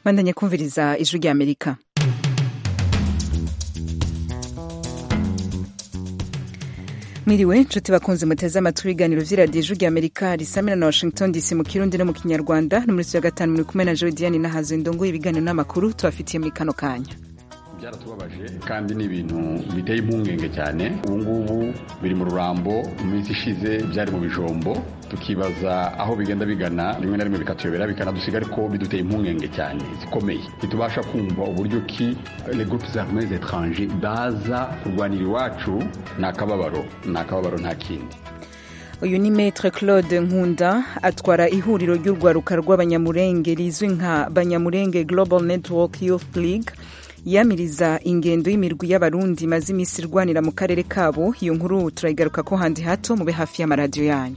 bandanye kumviriza ijwi rya Amerika. Miriwe nshuti bakunze muteze amatwi ibiganiro vy'iradiyo ijwi rya Amerika risamira na Washington DC mu Kirundi no mu Kinyarwanda no muri ya gatanu muri kumwe na Jodiane na Hazendongo ibiganiro n'amakuru tubafitiye muri kano kanya. Byaratubabaje kandi ni ibintu biteye impungenge cyane. Ubu ngubu biri mu rurambo, mu minsi ishize byari mu bijombo, tukibaza aho bigenda bigana, rimwe na rimwe bikatuyobera bikanadusiga, ariko biduteye impungenge cyane zikomeye. Ntitubasha kumva uburyo ki les groupes armés étrangers baza kurwanira iwacu. Ni akababaro nta kindi. Uyu ni Maître Claude Nkunda atwara ihuriro ry'urwaruka rw'abanyamurenge rizwi nka Banyamurenge Global Network Youth League, yamiriza ingendo y'imirwi y'abarundi maze imisi irwanira mu karere kabo. Iyo nkuru turayigaruka ko handi hato, mube hafi y'amaradiyo yanyu.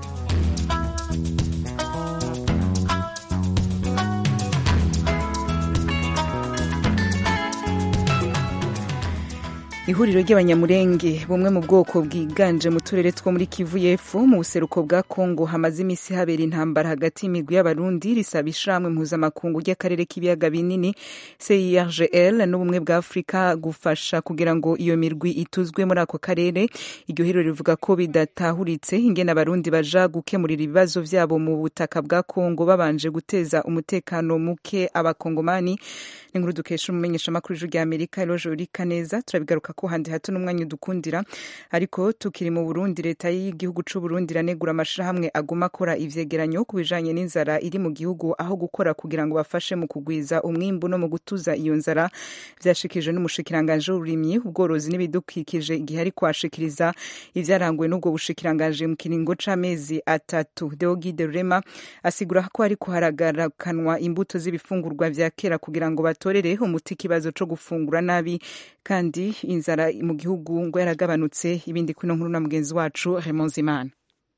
Ihuriro ry'abanyamurenge bumwe mu bwoko bwiganje mu turere two muri Kivu y'Epfo mu buseruko bwa Kongo hamaze imisi habera intambara hagati y'imigwi y'abarundi risaba ishamwe mpuzamakungu ry'akarere k'ibiyaga binini CIRGL n'ubumwe bwa Afrika gufasha kugira ngo iyo mirwi ituzwe muri ako karere. Iryo huriro rivuga ko bidatahuritse ingene abarundi baja gukemurira ibibazo vyabo mu butaka bwa Kongo babanje guteza umutekano muke abakongomani. Inkuru dukesha umumenyesha makuru w'ijwi rya Amerika Eloge Urikaneza. Turabigaruka ko handi hato n'umwanya dukundira, ariko tukiri mu Burundi. Leta y'igihugu c'u Burundi iranegura amashirahamwe aguma akora ivyegeranyo ku bijanye n'inzara iri mu gihugu aho gukora kugira ngo bafashe mu kugwiza umwimbu no mu gutuza iyo nzara. Vyashikije n'umushikiranganje w'uburimyi, ubworozi n'ibidukikije igihe ari kwashikiriza ivyaranguwe n'ubwo bushikiranganje mu kiringo c'amezi 3. Deogide Rurema asigura ko ariko haragarakanwa imbuto z'ibifungurwa vya kera kugira ngo batorere umuti kibazo co gufungura nabi, kandi inzara mu gihugu ngo yaragabanutse. Ibindi kwino nkuru na mugenzi wacu Raymond Zimana.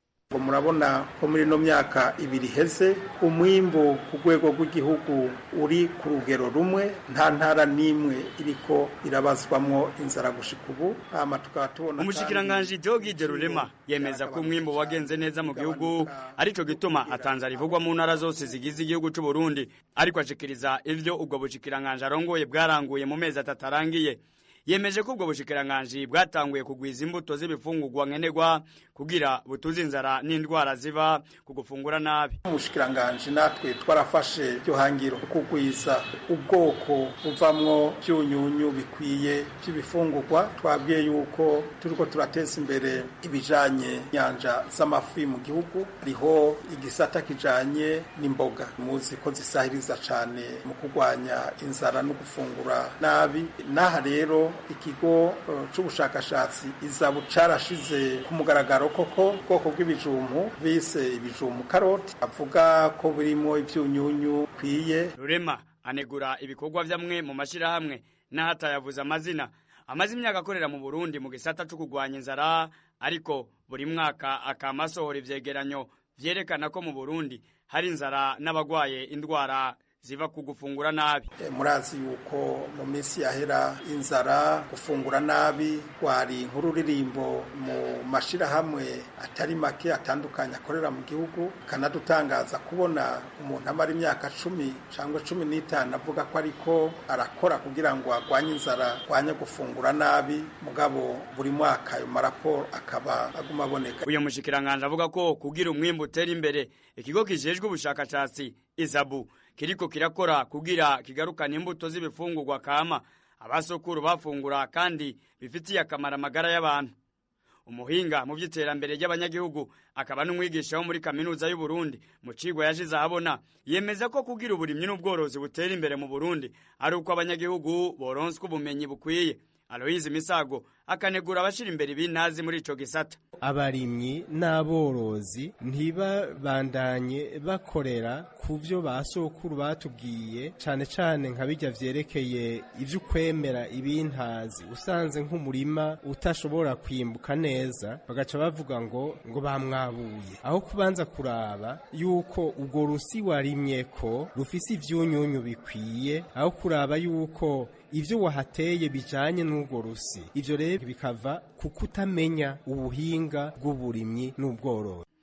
Murabona ko muri no myaka ibiri heze umwimbo ku rwego rw'igihugu uri ku rugero rumwe, nta ntara nimwe iriko irabazwamwo inzara gushika ubu. Umushikiranganje Deogide Rurema yemeza ko umwimbo wagenze neza mu gihugu, arico gituma atanzara ivugwa mu ntara zose zigize igihugu c'u Burundi, ariko ashikiriza ivyo ubwo bushikiranganje arongoye bwaranguye mu mezi 3 arangiye. Yemeje ko ubwo bushikiranganje bwatanguye kugwiza imbuto z'ibifungurwa nkenerwa kugira butuze inzara n'indwara ziva ku gufungura nabi. Umushikiranganje natwe twarafashe byo hangiro kugwiza ubwoko buvamwo byunyunyu bikwiye by'ibifungurwa. Twabwiye yuko turiko turateza imbere ibijanye nyanja z'amafi mu gihugu, riho igisata kijanye n'imboga muzi ko zisahiriza cane mu kugwanya inzara no gufungura nabi. Naha rero ikigo c'ubushakashatsi izabu carashize ku mugaragaro koko bwoko bw'ibijumbu bise ibijumbu karoti, avuga ko burimo ivyunyunyu kwiye. Rurema anegura ibikorwa vyamwe mu mashirahamwe n'ahatayavuze amazina amaze imyaka akorera mu Burundi mu gisata cyo kugwanya inzara, ariko buri mwaka akamasohora ivyegeranyo vyerekana ko mu Burundi hari inzara n'abagwaye indwara ziva ku gufungura nabi. Murazi yuko mu minsi yahera inzara gufungura nabi kwari nk'ururirimbo mu mashirahamwe atari make atandukanye akorera mu gihugu. Kanadutangaza kubona umuntu amara imyaka 10 cyangwa 15 avuga ko ariko arakora kugira ngo agwanye inzara, agwanye gufungura nabi, mugabo buri mwaka ayo maraporo akaba aguma aboneka. Uyo mushikiranganje avuga ko kugira umwimbo utera imbere ikigo kijejwe ubushakashatsi Izabu kiriko kirakora kugira kigarukana imbuto z'ibifungurwa kama abasokuru bafungura kandi bifitiye akamara amagara y'abantu. Umuhinga mu vy'iterambere ry'abanyagihugu akaba n'umwigisha wo muri kaminuza y'u Burundi mu cigwa yashize ahabona, yemeza ko kugira uburimyi n'ubworozi butera imbere mu Burundi ari uko abanyagihugu boronswa ubumenyi bukwiye. Aloise Misago akanegura abashira imbere ibintazi muri ico gisata. Abarimyi n'aborozi ntibabandanye bakorera ku byo basokuru batubwiye, cane cane nka bijya vyerekeye ivyo kwemera ibintazi. Usanze nk'umurima utashobora kwimbuka neza bagaca bavuga ngo bamwabuye, aho kubanza kuraba yuko ubwo rusi warimye ko rufise ivyunyunyu bikwiye, aho kuraba yuko ivyo wahateye bijanye n'ubwo rusi. Ivyo rero bikava kukutamenya ubuhinga bw'uburimyi n'ubworozi.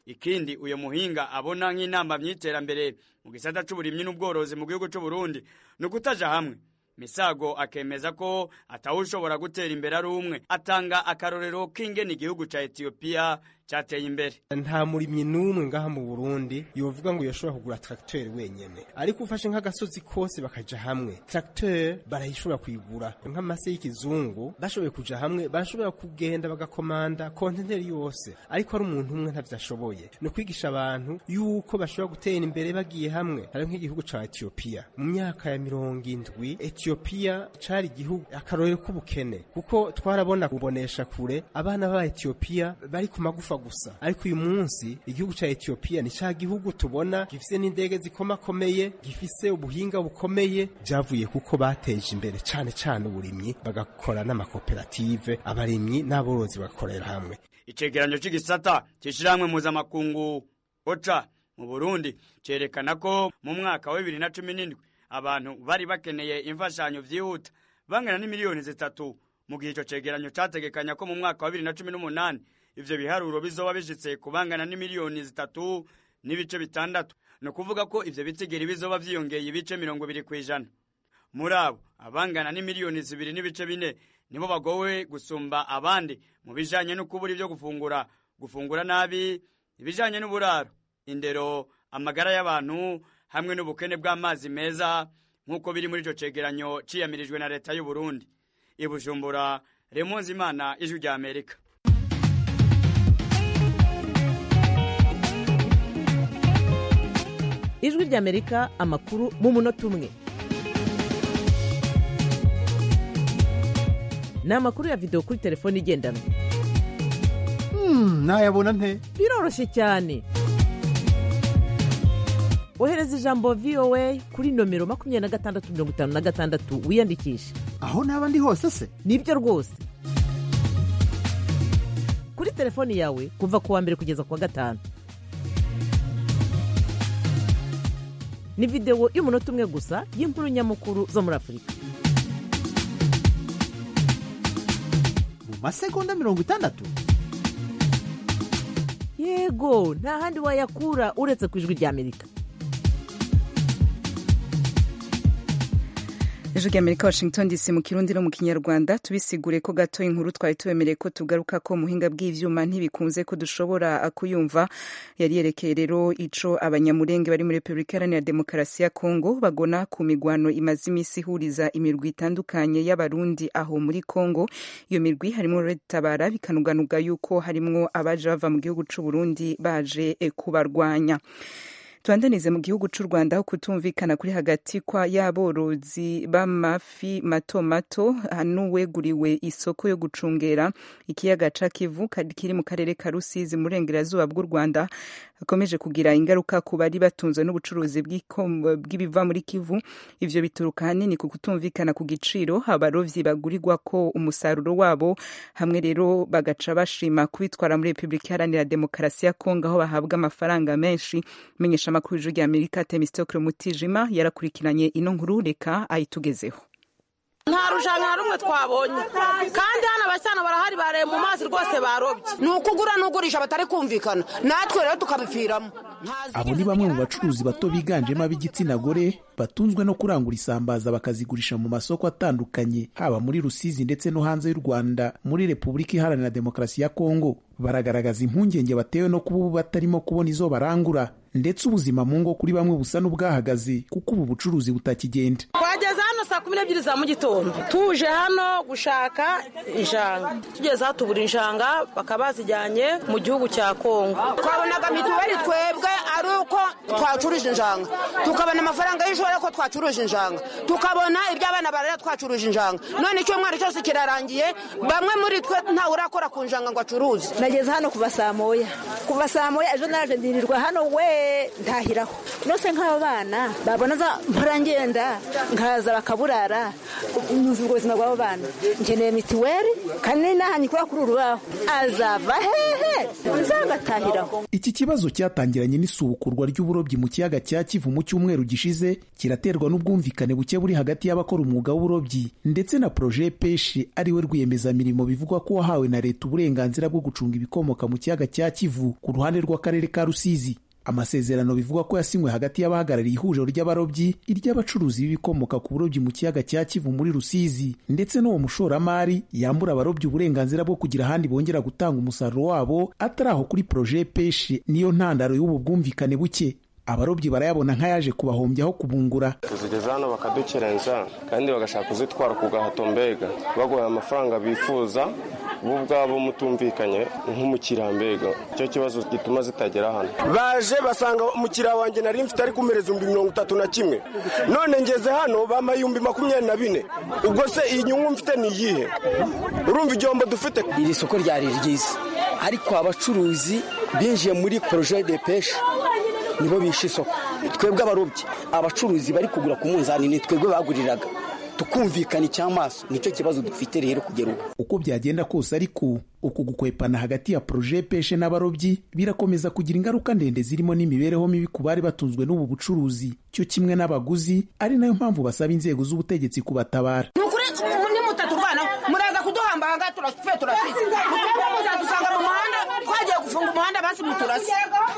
ikindi uyo muhinga abona nk'inamba my'iterambere mu gisata c'uburimyi n'ubworozi mu gihugu c'u Burundi ni ukutaja hamwe. Misago akemeza ko atawushobora gutera imbere ari umwe. Atanga akarorero k'ingene igihugu ca Ethiopia cyateye imbere. Nta murimyi n'umwe ngaha mu Burundi yovuga ngo yoshobora kugura tracteur wenyene, ariko ufashe nk'agasozi kose bakaja hamwe tracteur barayishobora kuyigura. Nk'amase y'ikizungu bashoboye kuja hamwe bashobora kugenda bagakomanda kontineri yose, ariko ari umuntu umwe ntavyashoboye. No kwigisha abantu yuko bashobora gutera imbere bagiye hamwe. Hari nk'igihugu ca Ethiopia mu myaka ya 70 Ethiopia cari igihugu akarorero k'ubukene, kuko twarabona kubonesha kure abana ba Ethiopia bari ku magufa gusa, ariko uyu munsi igihugu ca Ethiopia ni ca gihugu tubona gifise n'indege zikomakomeye, gifise ubuhinga bukomeye, byavuye kuko bateje imbere cane cane uburimyi bagakora n'amakoperative, abarimyi n'aborozi bakorera hamwe. Icegeranyo c'igisata c'ishirahamwe mpuzamakungu OCHA mu Burundi cerekana ko mu mwaka wa 2017 abantu bari bakeneye imfashanyo vyihuta bangana n'imiliyoni 3, mu gihe ico cegeranyo categekanya ko mu mwaka wa 2018 ivyo biharuro bizoba bishitse kubangana n'imiliyoni 3 n'ibice 6. No kuvuga ko ivyo bitigiri bizoba vyiyongeye ibice 20%. Muri abo abangana n'imiliyoni 2 n'ibice 4 nibo bagowe gusumba abandi mu bijanye no kubura ivyo gufungura nabi, ibijanye n'uburaro, indero, amagara y'abantu hamwe n'ubukene bw'amazi meza, nk'uko biri muri ico cegeranyo ciyamirijwe na leta y'u Burundi. I Bujumbura, Raymond Zimana, Ijwi rya Amerika. Ijwi rya Amerika, amakuru mu munota umwe. Ni amakuru ya video kuri telefoni igendanwa. Nayabona nte? Biroroshye cyane. Ohereza ijambo VOA kuri nomero 2656 wiyandikisha. Aho naba ndi hose se? Nibyo rwose. Kuri telefoni yawe kuva ku wa mbere kugeza ku wa gatanu. Ni video y'umunota umwe gusa y'inkuru nyamukuru zo muri Afurika. Mu masegonda 60? Yego, nta handi wayakura uretse ku Ijwi rya Amerika. Ijwi rya Amerika, Washington DC, mu Kirundi no mu Kinyarwanda. Tubisigure ko gato inkuru twari tubemereye ko tugaruka ko muhinga bw'ivyuma ntibikunze ko dushobora kuyumva. Yari yerekeye rero ico abanyamurenge bari muri Republika Iharanira Demokarasi ya Kongo bagona ku migwano imaze imisi ihuriza imirwi itandukanye y'abarundi aho muri Kongo. Iyo mirwi harimo Red Tabara, bikanuganuga yuko harimwo abaje bava mu gihugu c'u Burundi baje kubarwanya. Tuandanize mu gihugu c'u Rwanda aho kutumvikana kuri hagati kwa y'aborozi b'amafi mato mato hanuweguriwe isoko yo gucungera ikiyaga ca Kivu kiri mu karere ka Rusizi mu burengerazuba bw'u Rwanda akomeje kugira ingaruka ku bari batunzwe n'ubucuruzi bw'ibiva muri Kivu. Ivyo bituruka hanini ku kutumvikana ku giciro abarovyi bagurirwa ko umusaruro wabo, hamwe rero bagaca bashima kubitwara muri Republika Iharanira Demokarasi ya Kongo aho bahabwa amafaranga menshi. Menyesha makuru y'Ijwi rya Amerika Temistokle Mutijima yarakurikiranye ino nkuru, reka ayitugezeho. Nta rushanga rumwe twabonye kandi hano abasana barahari bare mu mazi rwose barobye, ni ukugura n'ugurisha batari kumvikana, natwe rero tukabipfiramo. Abo ni bamwe mu bacuruzi bato biganjemo ab'igitsina gore batunzwe no kurangura isambaza bakazigurisha mu masoko atandukanye haba muri Rusizi ndetse no hanze y'u Rwanda muri Republika Iharanira Demokarasi ya Kongo. Baragaragaza impungenge batewe no kuba batarimo kubona izo barangura, ndetse ubuzima mu ngo kuri bamwe busa n'ubwahagaze kuko ubu bucuruzi butakigenda. Twageze hano saa 12 za mu gitondo tuje hano gushaka injanga, tugeze aho tubura injanga bakabazijyanye mu gihugu cya Kongo. Twabonaga mituweli twebwe ari uko twacuruje injanga, tukabona amafaranga y'ishora ko twacuruje injanga, tukabona iby'abana barera twacuruje injanga. None icyo mwari cyose kirarangiye, bamwe muri twe nta urakora ku njanga ngo acuruze. Nageze hano kuva saa moya ejo naje ndirirwa hano ntahiraho nose nk'abo bana babona za mparangenda nkaza bakaburara nyumva ubuzima bw'abo bana nkeneye mituweli kandi naha nyikora kuri urubaho azava hehe nzagatahiraho. Iki kibazo cyatangiranye n'isubukurwa ry'uburobyi mu kiyaga cya Kivu mu cyumweru gishize kiraterwa n'ubwumvikane buke buri hagati y'abakora umwuga w'uburobyi ndetse na projet Peshe ariwe rwiyemezamirimo bivugwa ko wahawe na leta uburenganzira bwo gucunga ibikomoka mu kiyaga cya Kivu ku ruhande rw'akarere ka Rusizi. Amasezerano bivugwa ko yasinywe hagati y'abahagarariye ihuriro ry'abarobyi, iry'abacuruzi b'ibikomoka ku burobyi mu kiyaga cya Kivu muri Rusizi ndetse n'uwo mushoramari yambura abarobyi uburenganzira bwo kugira ahandi bongera gutanga umusaruro wabo atari aho kuri projet Peshe niyo ntandaro y'ubu bwumvikane buke. Abarobyi barayabona nk'ayaje kubahombyaho kubungura. Tuzigeza hano bakadukerenza kandi bagashaka kuzitwara ku gahato, mbega bagoye amafaranga bifuza bo ubwabo mutumvikanye nk'umukiriya, mbega icyo kibazo gituma zitagera hano. Baje basanga umukiriya wanjye nari mfite ari kumereza 31,000 none ngeze hano bama 24,000. Ubwo se iyi nyungu mfite ni iyihe? Urumva igihombo dufite. Iri soko ryari ryiza ariko abacuruzi binjiye muri projet de pêche nibo bishe isoko. Twebwe abarobyi, abacuruzi bari kugura ku munzani ni twebwe baguriraga, tukumvikana icyamaso. Nicyo kibazo dufite rero kugera uko byagenda kose. Ariko uku gukwepana hagati ya projet Peshe n'abarobyi birakomeza kugira ingaruka ndende zirimo n'imibereho mibi ku bari batunzwe n'ubu bucuruzi cyo kimwe n'abaguzi, ari nayo mpamvu basaba inzego z'ubutegetsi kubatabara. Ni mutaturwana muraza kuduhambanga turafite muzadusanga mu muhanda twagiye gufunga umuhanda basi muturasi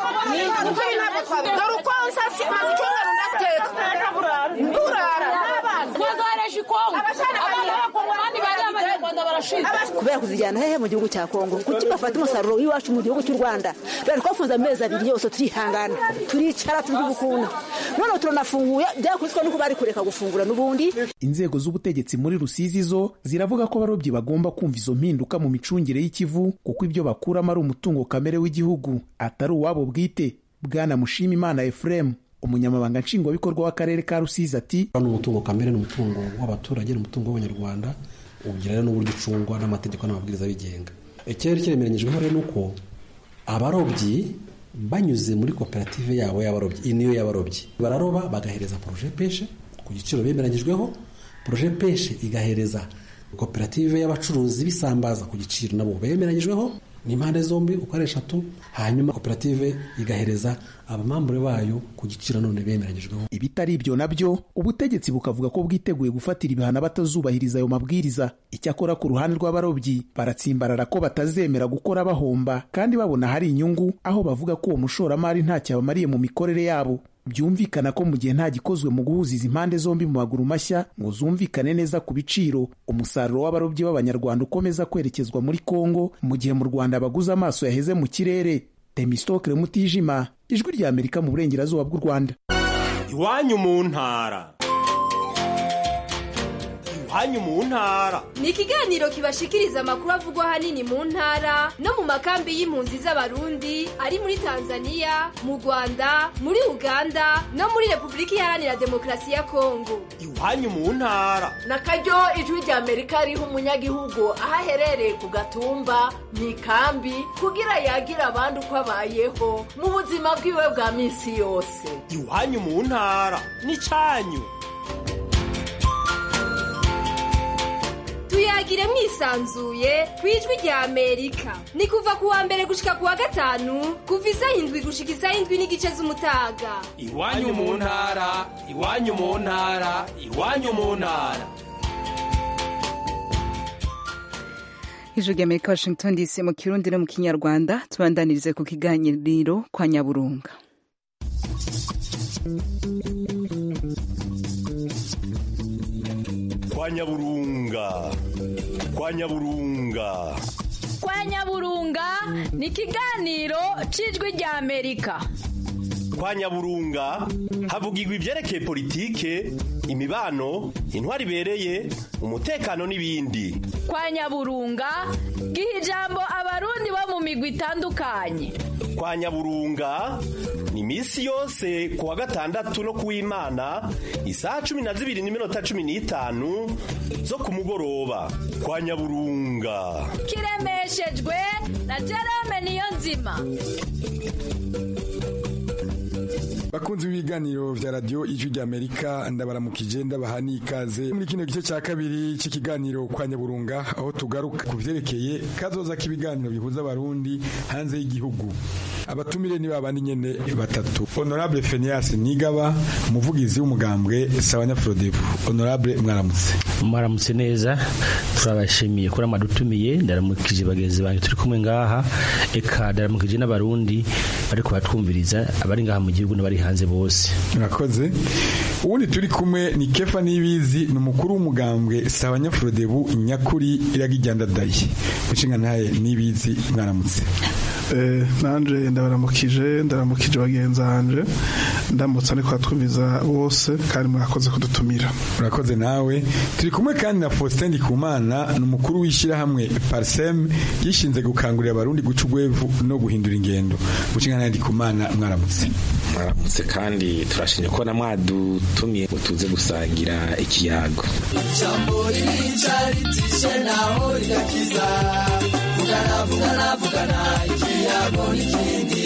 dore uko nsasi maze icyumweru ndateka ndurara twazareje ikongo abandi bari abanyarwanda barashize kubera kuzijyana hehe mu gihugu cya Kongo. Kuki bafata umusaruro w'iwacu mu gihugu cy'u Rwanda? Bari twafunze amezi 2 yose turihangana turicara tubyubukuna none turanafunguye byakuzwe nuko bari kureka gufungura n'ubundi. Inzego z'ubutegetsi muri Rusizi zo ziravuga ko abarobyi bagomba kumva izo mpinduka mu micungire y'Ikivu kuko ibyo bakuramo ari umutungo kamere w'igihugu atari uwabo bwite. Bwana Mushimimana Ephraim, umunyamabanga nshingwabikorwa w'akarere ka Rusizi, ati umutungo kamere n'umutungo w'abaturage n'umutungo w'abanyarwanda ugira rero n'uburyo ucungwa n'amategeko n'amabwiriza bigenga. Icyari kiremeranyijweho rero nuko abarobyi banyuze muri koperative yabo y'abarobyi, iyi niyo y'abarobyi bararoba bagahereza projet Peshe ku giciro bemeranyijweho, projet Peshe igahereza koperative y'abacuruzi bisambaza ku giciro nabo bemeranyijweho n'impande zombi uko ari 3, hanyuma koperative igahereza abamambure bayo ku giciro none bemeranyijweho. Ibitari ibyo nabyo ubutegetsi bukavuga ko bwiteguye gufatira ibihano batazubahiriza ayo mabwiriza. Icyakora ku ruhande rw'abarobyi baratsimbarara ko batazemera gukora bahomba kandi babona hari inyungu, aho bavuga ko uwo mushoramari ntacyo abamariye mu mikorere yabo. Byumvikana ko mu gihe nta gikozwe mu guhuza izi impande zombi mu maguru mashya ngo zumvikane neza ku biciro, umusaruro w'abarobyi b'abanyarwanda ukomeza kwerekezwa muri Kongo, mu gihe mu Rwanda abaguze amaso yaheze mu kirere. Temistokle Mutijima, Ijwi rya Amerika mu burengerazuba bw'u Rwanda. Iwanyu mu ntara. Iwanyu mu ntara ni ikiganiro kibashikiriza amakuru avugwa hanini mu ntara no mu makambi y'impunzi z'abarundi ari muri Tanzania, mu Rwanda, muri Uganda no muri Repubulika Iharanira Demokarasi ya Kongo. Iwanyu mu ntara nakaryo Ijwi rya Amerika riha umunyagihugu aho aherereye ku gatumba mu ikambi kugira yagira abandi uko abayeho mu buzima bwiwe bwa minsi yose. Iwanyu mu ntara ni cyanyu. Tuyagire mwisanzuye ku Ijwi rya Amerika. Ni kuva ku wa mbere gushika ku wa gatanu kuva 7 gushika 7:30 z'umutaga. Iwanyu mu ntara, iwanyu mu ntara, iwanyu mu ntara. Ijwi rya Amerika, Washington DC, mu Kirundi no mu Kinyarwanda. Tubandanirize ku kiganiro kwa Nyaburunga. Kwa Nyaburunga. Kwa Nyaburunga. Kwa Nyaburunga ni ikiganiro c'Ijwi rya Amerika. Kwa Nyaburunga havugirwa ivyerekeye politike, imibano, intwari ibereye, umutekano n'ibindi. Kwa Nyaburunga giha ijambo abarundi bo mu migwi itandukanye. Kwa Nyaburunga ni misi yose ku wa gatandatu no kuw'Imana isaha 12:15 zo ku mugoroba. Kwa Nyaburunga kiremeshejwe na Jerome Niyonzima. bakunzi b'ibiganiro vya radio ijwi ry'Amerika ndabaramukije ndabaha n'ikaze muri kino gice cya kabiri cy'ikiganiro kwa Nyaburunga aho tugaruka ku vyerekeye kazoza k'ibiganiro bihuza abarundi hanze y'igihugu. Abatumire ni babandi nyene batatu. Honorable Phineas Nigaba, umuvugizi w'umugambwe Sawanya Frodebu. Honorable mwaramutse neza, turabashimiye kuri amadutumiye, ndaramukije bagenzi banjye turi kumwe ngaha, eka ndaramukije n'abarundi bariko batwumviriza abari ngaha mu gihugu n'abari hanze bose. Murakoze. Ubundi turi kumwe ni Kefa Nibizi, n'umukuru w'umugambwe Sawanya Frodebu nyakuri iragijyandadaye. Mushinga ntaye Nibizi mwaramutse. Nanje ndabaramukije bagenzi banje, ndamutse ariko twumviza bose kandi mwakoze kudutumira. Murakoze nawe. Turi kumwe kandi na Faustin Ndikumana, n'umukuru w'ishyirahamwe Parsem yishinze gukangurira abarundi guca ugwevu no guhindura ingendo. Mushinga ntaye Ndikumana mwaramutse. Mwaramutse kandi turashimye ko na mwadutumiye tuze gusangira ikiyago. Jambo ricaritije naho rigakiza, vugana ikiyago n'ikindi,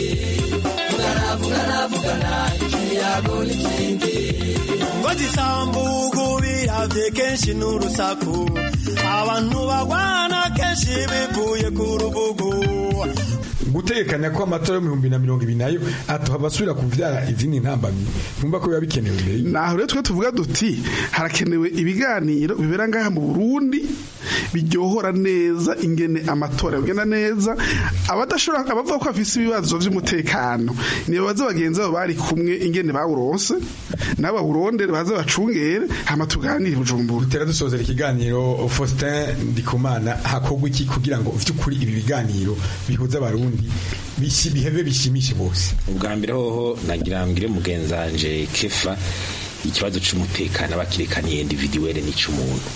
vugana ikiyago n'ikindi. Ngo zisambugu biravye kenshi n'urusaku, abantu bagwana kenshi bivuye ku rubugu. Gutegekanya ko amatora yo 2020 nayo atohabasubira kuvyara izindi ntambamyi, numva ko biba bikenewe mbere. Naho rero twe tuvuga duti harakenewe ibiganiro bibera ngaha mu Burundi biryohora neza ingene amatora yagenda neza, abadashobora abavuga ko afise ibibazo vy'umutekano niyo baza bagenzi babo bari kumwe ingene bawuronse nabo burondere baza bacungere hama tuganire Bujumbura. Tera dusozera ikiganiro. Faustin Ndikumana, hakogwa iki kugira ngo vy'ukuri ibi biganiro bihuza abarundi biheve bishimishe bose? Ubwa mbere hoho nagira mbire mugenzanje Kefa, ikibazo c'umutekano abakirekaniye individuelle n'ic'umuntu.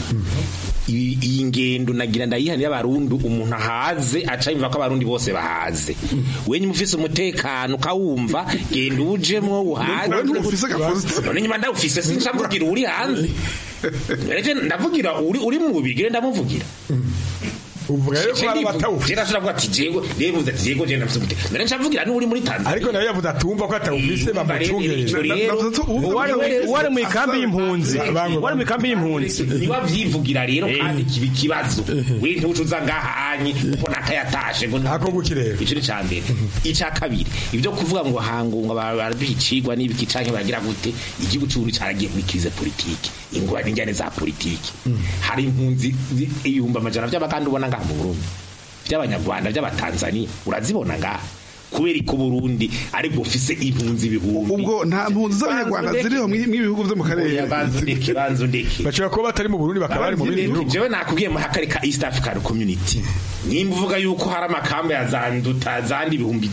Iyi ngendo nagira ndayihanira abarundi, umuntu ahaze aca yumva ko abarundi bose bahaze. Wenye mufise umutekano kawumva genda ujemwo uhaze. None nyuma ndawufise sincavugira uri hanze. Ndavugira uri mu bubiri ndamuvugira. Uvuga rero ko abatawufise. Jera shiravuga ati jego rebuze ati jego je nafise umutekano. None ncavugira n'uri muri Tanzania. Ariko nawe yavuze atumva ko atawufise bamucungereje. Wari mu ikambi y'impunzi. Wari mu ikambi y'impunzi. Niba vyivugira rero kandi kibi kibazo. We ntucuza ngahanyi uko nakayatashe ngo hako gukirero. Ico ni cambere. Ica kabiri ivyo kuvuga ngo hangunga barabicigwa n'ibiki canke bagira gute, igihugu cy'uru caragiye muri krize politike. Ingwa n'injyane za politike. Hari impunzi ibihumbi amajana vy'abakandi ubona ngaha mu Burundi, by'abanyarwanda by'abatanzania urazibona ngaha, kubera ko Burundi ari bufise impunzi ibihumbi. Ubwo nta mpunzi z'abanyarwanda ziriho mw'ibihugu byo mu karere. Banzu ndeke bashobora kuba batari mu Burundi bakaba bari mu bindi bihugu. Jewe nakubwiye mu hakareka East African Community, nimba uvuga yuko hari amakamba ya zanduta zandi ibihumbi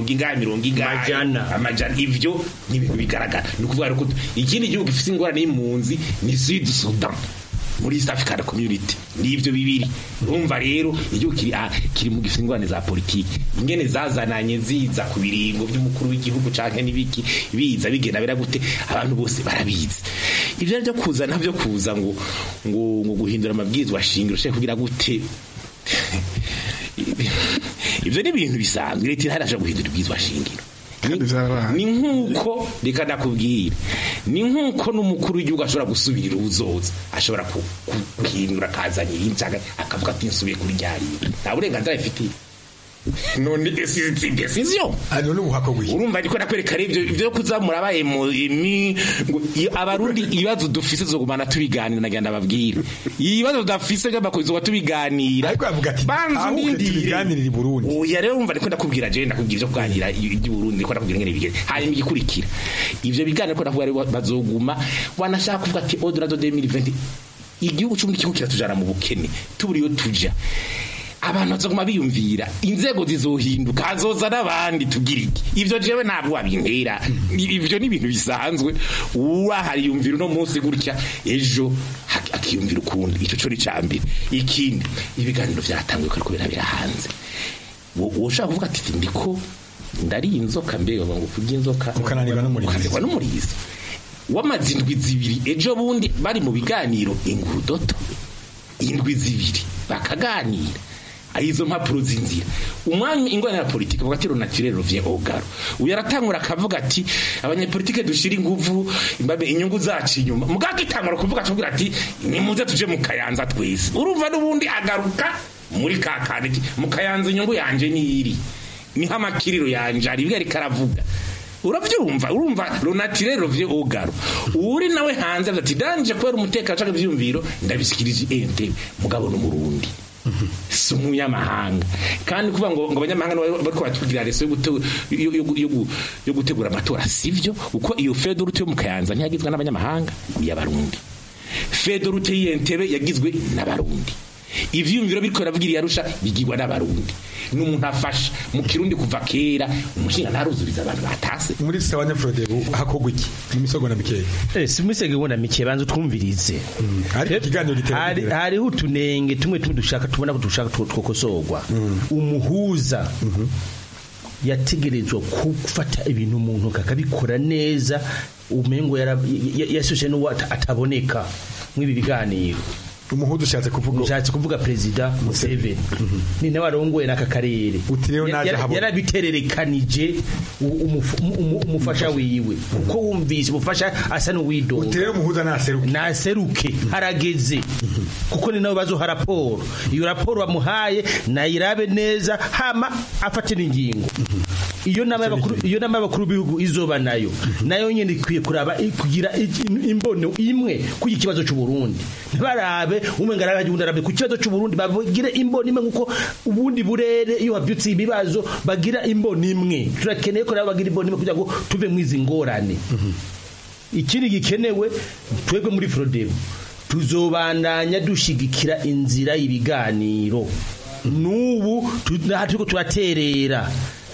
70 amajana, ivyo ni ibintu bigaragara. Ni ukuvuga ko ikindi gihugu gifise ingorane y'impunzi ni Sud Sudan muri East African Community. Nivyo bibiri. Urumva rero igihugu kiri mu gifite ingorane za politiki, ingene zazananye ziza ku biringo by'umukuru w'igihugu canke nibiki biza bigenda bera gute, abantu bose barabizi. Ivyo byo kuza navyo kuza ngo guhindura amabwizwa shingiro she kugira gute. Ivyo ni ibintu bisanzwe, leta ntaraje guhindura ibwizwa shingiro. Ni nkuko reka nakubwira, ni nkuko n'umukuru w'igihugu ashobora gusubirira ubuzoza, ashobora kuhindura kazanye y'incaga akavuga ati nsubiye kuri ryarira, nta burenganzira afite. None decision ano n'ubuhako bw'iki urumva ndiko nakwereka ivyo kuzamura abaye ngo abarundi ibibazo dufise zo gumana tubiganira nagenda babwira ibibazo dafise by'abakozi tubiganira, ariko avuga ati banzu tubiganirira i Burundi. Oya rero urumva ndiko ndakubwira je ndakubwira ivyo kuganira i Burundi, ndiko ndakubwira ngene bigere hanyuma igikurikira ivyo biganira ko ndavuga bazoguma wanashaka kuvuga ati au-delà de 2020 igihugu cy'ubundi kigo kiratujana mu bukene tuburiyo tuja. Abantu bazoguma biyumvira inzego zizohinduka, hazoza n'abandi tugira iki. Ivyo jewe ntabwo wabintera, ivyo ni ibintu bisanzwe. Hari yumvira uno munsi gutya, ejo akiyumvira ukundi. Ico cyo ni cambere. Ikindi ibiganiro vyatanguye ko kubera hanze, woshaka kuvuga ati ndiko ndari inzoka mbega ngo kurya inzoka ukananirwa n'umurizo w'amazindwi zibiri. Ejo bundi bari mu biganiro ingurudoto indwi zibiri bakaganira izo mpapuro z'inzira umwanya ingorane ya politike bavuga ati naturel revient au garo uyu aratangura akavuga ati abanyepolitike dushira inguvu imbabe inyungu zacu inyuma muganga itangura kuvuga tuvuga ati nimuze tuje mu Kayanza twese urumva n'ubundi agaruka muri kakandi mu Kayanza inyungu yanje niri ni hamakiriro yanje ari bigari karavuga uravyumva urumva naturel revient au garo uri nawe hanze ati danje kwera umutekano cyangwa ivyumviro ndabishikirije ente mugabo no murundi si umunyamahanga kandi kuvuga ngo abanyamahanga bariko batubwira reso yo gutegura amatora sivyo uko iyo fedorute yo mu Kayanza ntiyagizwe n'abanyamahanga y'abarundi fedorute y'entebe yagizwe n'abarundi ivyumviro biriko baravugira yarusha bigirwa n'abarundi n'umuntu afasha mu kirundi kuva kera umushinga ntaruzuriza abantu batase muri Sawanya Frodebu hakogwa iki mu misogo na mikeye si misego na mikeye banzo twumvirize hari ikiganiro giterera hari utunenge tumwe dushaka tubona ko dushaka twokosorwa umuhuza yategerezwa gufata ibintu umuntu kakabikora neza umengo yasoshe no ataboneka mw'ibi biganiro umuhudu ushatse kuvuga president Museveni ni nawe arongoye n'aka karere yarabitererekanije umufasha wiwe uko wumvise umufasha asa n'uwidoga utere umuhuza naseruke harageze kuko ni nawe bazoha raporo iyo raporo bamuhaye nayirabe neza hama afate n'ingingo iyo nama y'abakuru b'ibihugu izoba nayo nyene ikwiye kuraba kugira imbono imwe ku kibazo cy'u Burundi ntibarabe umenga arabe ku kibazo cy'u Burundi bagire imbono imwe nkuko ubundi burere iyo habyutse ibibazo bagira imbono imwe turakeneye ko nabo bagira imbono imwe kugira ngo tuve mu izi ngorane ikindi gikenewe twebwe muri Frodebu tuzobandanya dushigikira inzira y'ibiganiro n'ubu turiko turaterera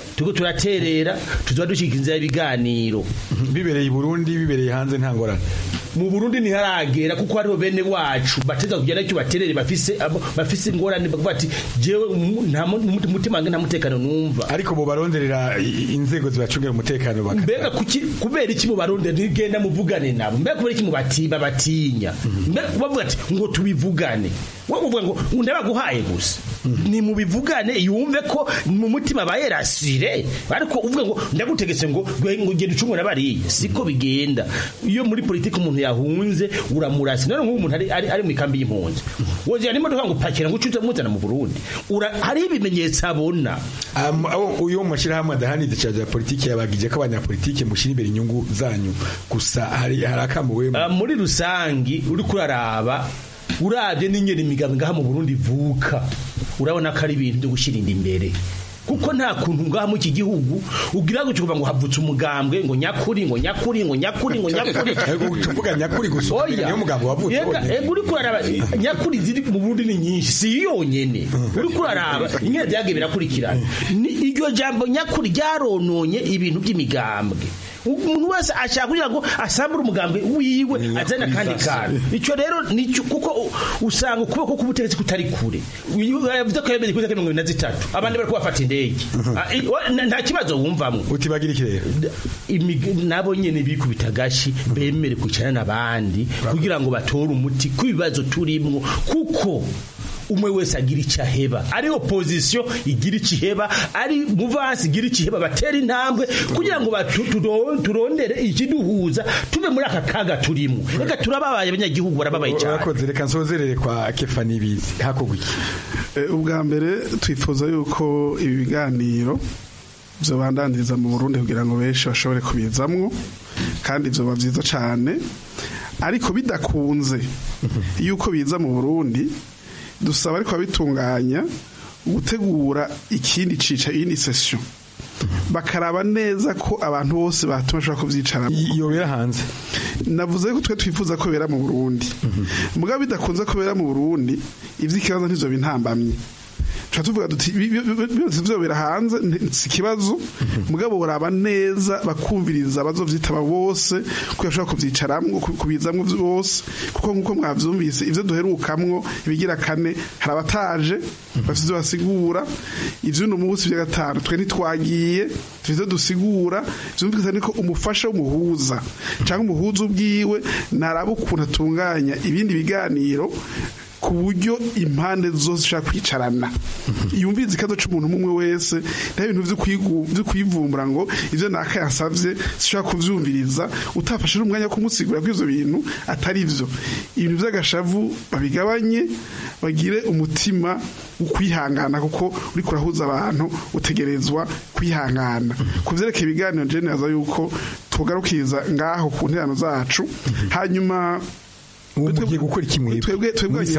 tuzoba dushika inzira y'ibiganiro bibereye i Burundi bibereye hanze nta ngorane mu Burundi ntiharagera kuko hariho bene wacu bateza kugenda icyo baterere bafise ingorane bavuga ati jewe nta mutima wanjye nta mutekano numva ariko bo baronderera inzego zibacungira umutekano mbega kubera iki mu baronde ntigenda muvugane nabo mbega kubera iki mu batinya mbega bavuga ati ngo tubivugane wowe uvuga ngo ndabaguhaye gusa ni mu bivugane yumve ko mu mutima bayerasire ariko uvuga ngo ndagutegetse ngo genda ucungura bariye siko bigenda iyo muri politiki umuntu yahunze uramurasi none nk'ubu umuntu ari mu ikambi y'impunzi woje arimo ngo pakira ngo ucuze muzana mu Burundi hari ibimenyetso abona uyo mashirahamwe adahanije cyaje politiki yabagije ko abanyapolitiki mushira imbere inyungu zanyu gusa hari akamuwe muri rusangi uri kuraraba urabye n'ingene imigambi ngaha mu Burundi vuka urabona ko ari ibintu byo gushirinda imbere kuko nta kuntu ngaha mu iki gihugu ugira ngo cyuvuga ngo havutse umugambwe ngo nyakuri tuvuga nyakuri gusa niyo mugambwe wavutse uri kuraraba nyakuri ziri mu Burundi ni nyinshi si yonyene uri kuraraba ingene byage birakurikirana iryo jambo nyakuri ryarononye ibintu by'imigambwe umuntu wese ashaka kugira ngo asambure umugambwe wiwe azana kandi kantu icyo rero nicyo kuko usanga ukuboko k'ubutegetsi kutari kure yavuze ko yemeye kuri 23 abandi bari kubafata indege nta kibazo wumvamwe utibagira iki rero nabo nyene bikubita gashi bemere kwicarana n'abandi kugira ngo batore umuti ku bibazo turimwo kuko umwe wese agira icyaheba ari opposition igira icyiheba ari muvansi igira icyiheba batera intambwe kugira ngo turondere ikiduhuza tuve muri aka kaga turimo reka turababaye abanyagihugu barababaye cyane urakoze reka nsozerere kwa Kefani bizi hakoguki ubwa mbere twifuza yuko ibi biganiro byobandaniriza mu Burundi kugira ngo benshi bashobore kubizamwo kandi byoba byiza cyane ariko bidakunze yuko biza mu Burundi dusaba ariko abitunganya gutegura ikindi cica iyindi session bakaraba neza ko abantu bose batuma kubyicara yobera hanze navuze ko twe twifuza ko bera mu Burundi mugabo bidakunze ko bera mu Burundi ivy'ikibazo ntizo bintambamye tuvuga duti bizobera hanze si kibazo mugabo uraba neza bakumviriza bazovyitaba bose ko yashaka kuvyicaramwo kubizamwo bose kuko nkuko mwavyumvise ivyo duherukamwo ibigira kane harabataje bafite basigura ivyo no munsi bya gatanu twe nitwagiye twize dusigura vyumvikana ko umufasha w'umuhuza cyangwa umuhuza ubwiwe naraba ukuntu atunganya ibindi biganiro ku buryo impande zose zishaka kwicarana yumviriza ikibazo cy'umuntu umwe wese nta bintu byo kwivumbura ngo ivyo naka yasavye zishaka kuvyumviriza utafashe umwanya wo kumusigura ko ivyo bintu atari vyo ibintu vy'agashavu babigabanye bagire umutima ukwihangana kuko uri kurahuza abantu utegerezwa kwihangana kuvyerekeye ibiganiro je neza yuko tugarukiriza ngaho ku nterano zacu hanyuma mugiye gukora kimwe twebwe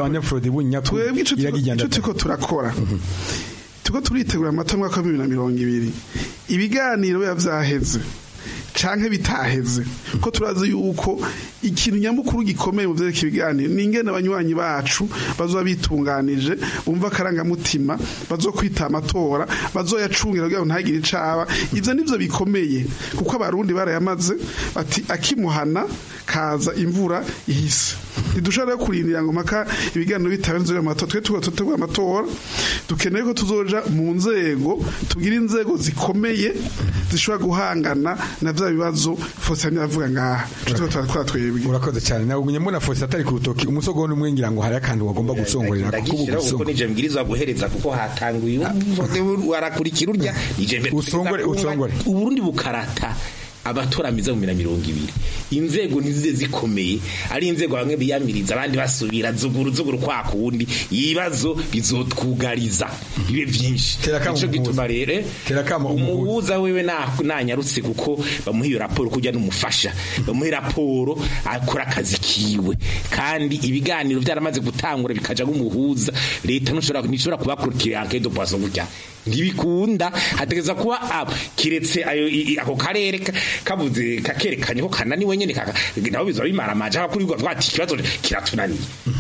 ico turiko turakora tuko turitegura amatora y'umwaka wa 2020 ibiganiro biba vyaheze canke bitaheze ko turazi yuko ikintu nyamukuru gikomeye mu vyerekeye ibiganiro ni ingene abanywanyi bacu bazoba bitunganije bumva akarangamutima bazokwita amatora bazoyacungira kugira ngo ntagire icaba ivyo nivyo bikomeye kuko abarundi barayamaze bati akimuhana kaza imvura ihise ntidushobora kurindira ngo maka ibiganiro bitabenze amatora twe tugategura amatora dukeneye ko tuzoja mu nzego tugira inzego zikomeye zishobora guhangana na vya bibazo Faustin avuga ngaha tuba twebwe urakoze cyane nawe ugumye mbona Faustin atari ku rutoki umusogono umwe ngira ngo hari akantu wagomba gusongorera kuko nije mbwirizwa guhereza kuko hatanguye warakurikira urya nije mbere usongore Uburundi bukarata abatoramiza mu 2020 inzego nizize zikomeye ari inzego bamwe biyamiriza abandi basubira zuguru kwa kundi ibibazo bizotwugariza bibe byinshi ico gituma rere umuhuza wewe nanyarutse kuko bamuha iyo raporo kujya n'umufasha bamuha raporo akora akazi kiwe kandi ibiganiro byaramaze gutangura bikaja nk'umuhuza leta nishobora kubakurikira enquête de poisson gutya ntibikunda hategeza kuba kiretse ako karere kabuze kakerekanye ko kanani wenyene nabo bizaba bimara amaje akurigwa twati kibazo kiratunaniye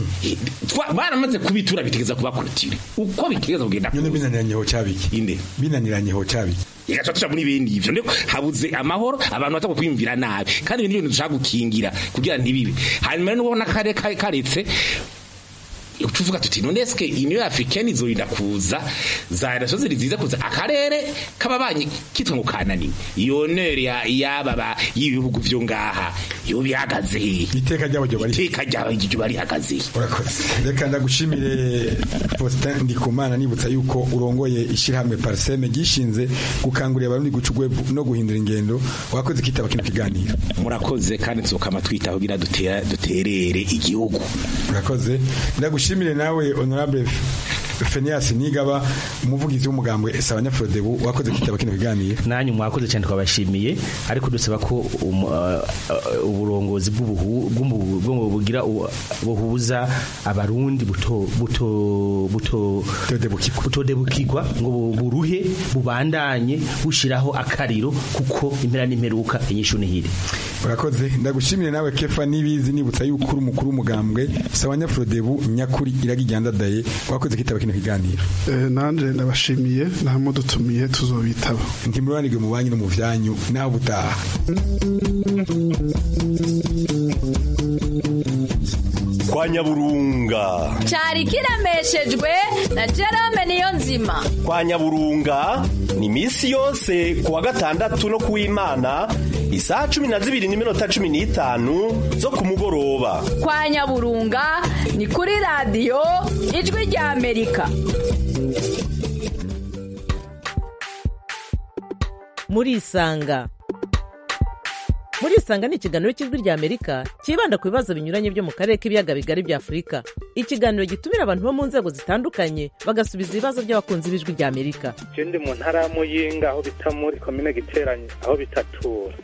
baramaze kubitura bitegeza kubakurikira uko bitegeza kugenda none binaniranyeho cyabiki inde binaniranyeho cyabiki igacatusha muri bindi ivyo ndiko habuze amahoro abantu batako kwimvira nabi kandi ibintu dushaka gukingira kugira ntibibe hanyuma n'ubona kare karetse tuvuga tuti none eske Union Africaine izorinda kuza za nasoze riziza kuza akarere kababanye kitwa ngo kanani iyo nere yababa yibihugu vyo ngaha yo bihagaze iteka ryabo bari hagaze urakoze reka ndagushimire Faustin Ndikumana nibutsa yuko urongoye ishirahamwe Parseme gishinze gukangurira abarundi gucugwe no guhindura ingendo wakoze kitaba kino kiganiro murakoze kandi nzokama twitaho gira duterere igihugu urakoze ndagushimire nawe honorable Phineas Nigaba umuvugizi w'umugambwe Sabanyafrodebu wakoze kitaba kino kiganiro nanyu mwakoze cyane twabashimiye ariko dusaba ko uburongozi bw'ubuhu bugira buhuza abarundi butodebukirwa ngo buruhe bubandanye bushiraho akariro kuko impera n'imperuka inyishu nihire urakoze ndagushimire nawe Kefa Nibizi nibutsa yuko uri umukuru w'umugambwe Sabanyafrodebu nyakuri iragijyandadaye wakoze kitaba kino kiganiro nanje ndabashimiye namo dutumiye tuzobitaba ntimuranirwe mu banyu no mu vyanyu naho butaha kwa Nyaburunga cyari kiremeshejwe na Jerome Niyonzima. Kwa Nyaburunga ni misi yose kuwa gatandatu no kuw'Imana isaha 12:15 zo kumugoroba. Kwa Nyaburunga ni kuri radio Ijwi rya Amerika. Murisanga ni ikiganiro cy'Ijwi rya Amerika kibanda ku bibazo binyuranye byo mu karere k'ibiyaga bigari bya Afurika. Ikiganiro gitumira abantu bo mu nzego zitandukanye bagasubiza ibibazo by'abakunzi b'Ijwi rya Amerika. Ndi mu ntara ya Muyinga aho bita muri commune Giteranye aho bitatura.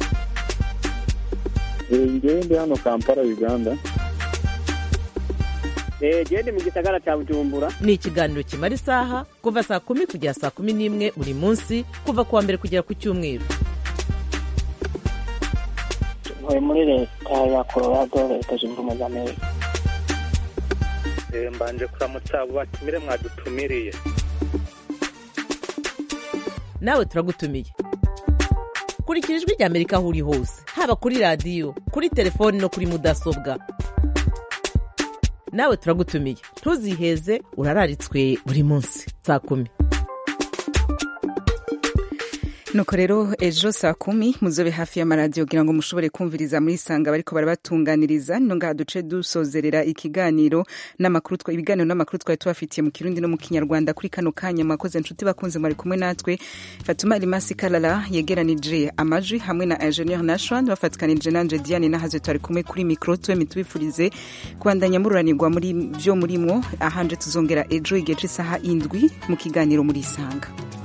Ndi hano Kampala Uganda. Ndi mu gisagara cya Bujumbura. Ni ikiganiro kimara isaha kuva saa 10 kugera saa 11 buri munsi kuva kuwa mbere kugera ku cyumweru. Muri leta ya Colorado leta zunze ubumwe za Amerika. Mbanje kuramutsa abo batumire mwadutumiriye. Nawe turagutumiye. Kurikira Ijwi rya Amerika aho uri hose haba kuri radio kuri telefone no kuri mudasobwa. Nawe turagutumiye ntuziheze urararitswe buri munsi saa 10. nuko rero ejo saa 10 muzobe hafi y'amaradiyo kugira ngo mushobore kumviriza muri Sanga bariko barabatunganiriza no ngaha duce dusozerera ibiganiro n'amakuru twari tubafitiye mu Kirundi no mu Kinyarwanda kuri kano kanya. Mwakoze inshuti bakunze mwari kumwe natwe. Fatuma Limasi Kalala yegeranije amajwi hamwe na Engineer Nashwan bafatikanije nanje Diane Nahaze twari kumwe kuri micro twe mitwifurize kubandanya mururanirwa muri byo murimwo ahanje tuzongera ejo igihe cy'isaha 7 mu kiganiro muri Sanga.